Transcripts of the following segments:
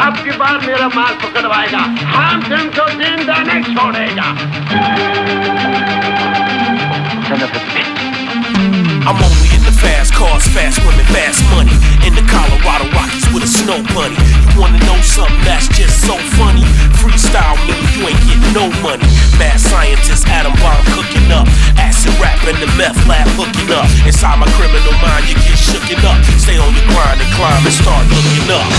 अब की बार मेरा माल पकड़वाएगा, हम तुमको जिंदा नहीं छोड़ेगा। I'm only in the fast cars, fast women, fast money. In the Colorado Rockies with a snow bunny. You wanna know something that's just so funny? Freestyle me, you ain't getting no money. Mad scientist, atom bomb cooking up. Acid rap and the meth lab hooking up. Inside my criminal mind, you get shooken up. Stay on your grind and climb and start looking up.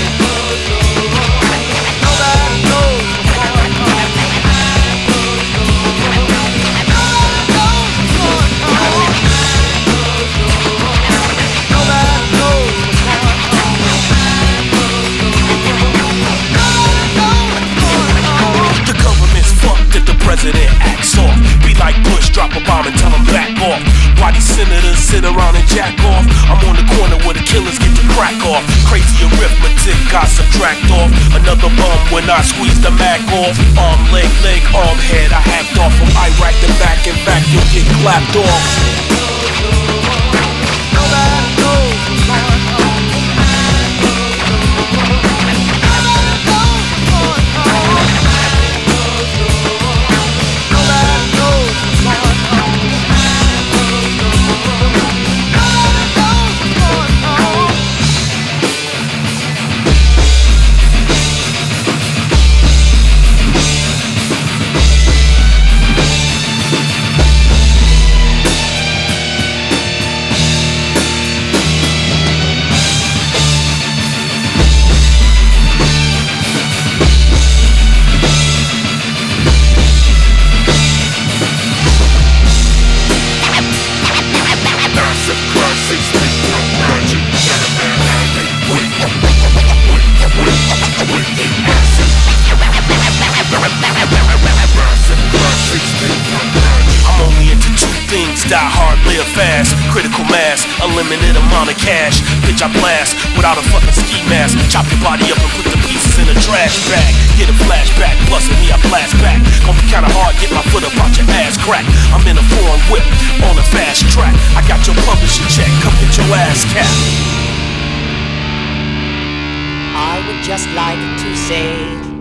President acts off. Be like Bush, drop a bomb and tell him back off. Why these senators sit around and jack off? I'm on the corner where the killers get the crack off. Crazy arithmetic, I subtract off. Another bum when I squeeze the Mac off. Arm, leg, arm, head, I hacked off. From Iraq to back and back, you'll get clapped off. Die hard, live fast, critical mass, a limited amount of cash. Bitch, I blast without a fucking ski mask. Chop your body up and put the pieces in a trash bag. Get a flashback, bustin' me, I blast back. Gonna be kinda hard, get my foot up out your ass crack. I'm in a foreign whip, on a fast track. I got your publishing check, come get your ass capped. I would just like to say